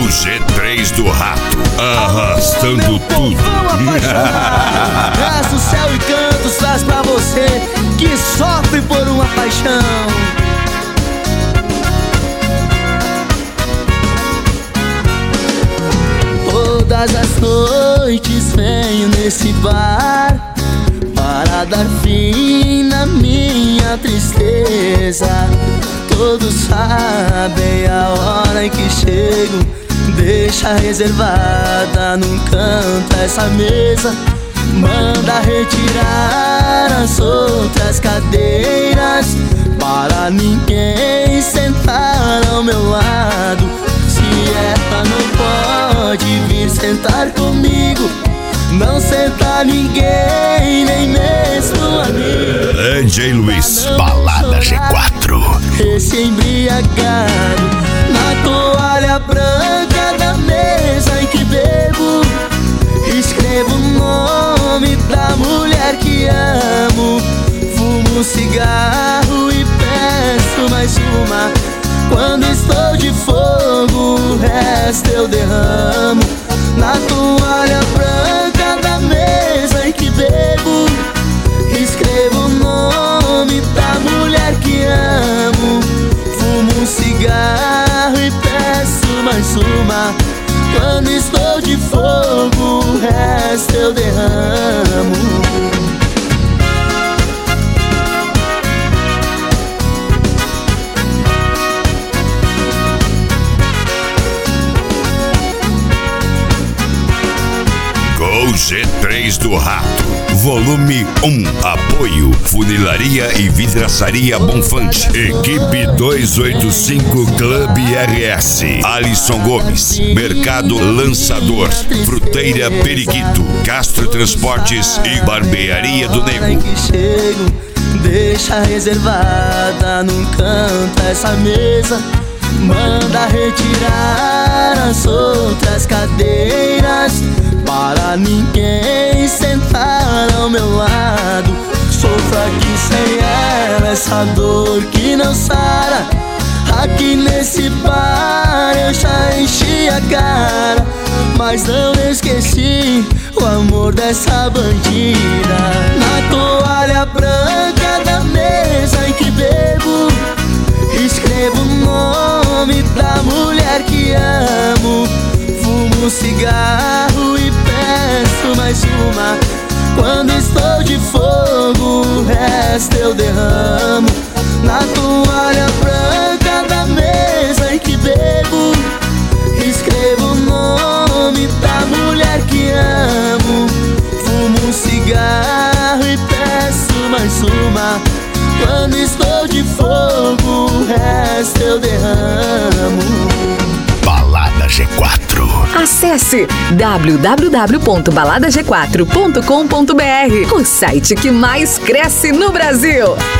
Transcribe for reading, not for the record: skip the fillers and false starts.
G3 do Rato, arrastando tudo. Graço, céu e cantos traz pra você que sofre por uma paixão. Todas as noites venho nesse bar para dar fim na minha tristeza. Todos sabem a hora em que chego, deixa reservada num canto essa mesa. Manda retirar as outras cadeiras para ninguém sentar ao meu lado. Se ela não pode vir sentar comigo, não senta ninguém, nem mesmo amigo. DJ Luiz, Balada G4. Esse embriagado na toalha branca da mesa em que bebo, escrevo o nome da mulher que amo. Fumo um cigarro e peço mais uma. Quando estou de fogo, o resto eu derramo. Na toalha branca da mesa em que bebo, escrevo o nome da mulher que amo. Fumo um cigarro e peço mais uma. Quando estou de fogo, o resto eu derramo. G3 do Rato, volume 1. Apoio Funilaria e Vidraçaria Bonfante. Equipe 285 Club RS. Alisson Gomes, Mercado Lançador, Fruteira Periquito, Castro Transportes e Barbearia do Nego. Deixa reservada num canto essa mesa. Manda retirar as outras cadeiras para ninguém sentar ao meu lado. Sofro aqui sem ela essa dor que não sara. Aqui nesse bar eu já enchi a cara, mas não esqueci o amor dessa bandida. Na toalha branca da mesa em que bebo, escrevo o nome da mulher que amo. Fumo um cigarro e peço mais uma. Quando estou de fogo, o resto eu derramo. Na toalha branca da mesa em que bebo, escrevo o nome da mulher que amo. Fumo um cigarro e peço mais uma. Quando estou de fogo, o resto eu derramo. Balada G4. Acesse www.baladag4.com.br, o site que mais cresce no Brasil.